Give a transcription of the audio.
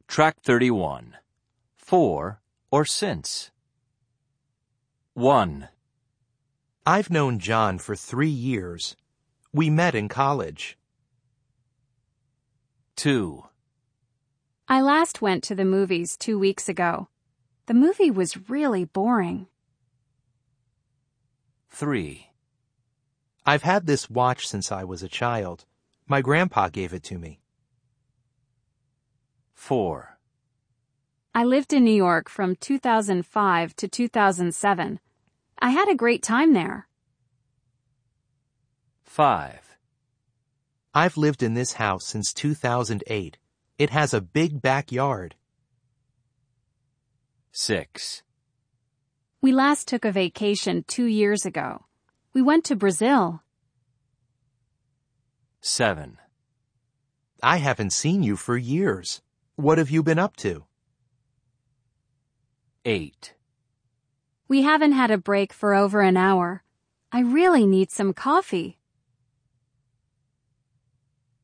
Track 31. For or since. 1, I've known John for 3 years. We met in college. 2, I last went to the movies 2 weeks ago. The movie was really boring. 3, I've had this watch since I was a child. My grandpa gave it to me. 4, I lived in New York from 2005 to 2007. I had a great time there. 5, I've lived in this house since 2008. It has a big backyard. 6, We last took a vacation 2 years ago. We went to Brazil. 7, I haven't seen you for years. What have you been up to? 8, We haven't had a break for over an hour. I really need some coffee.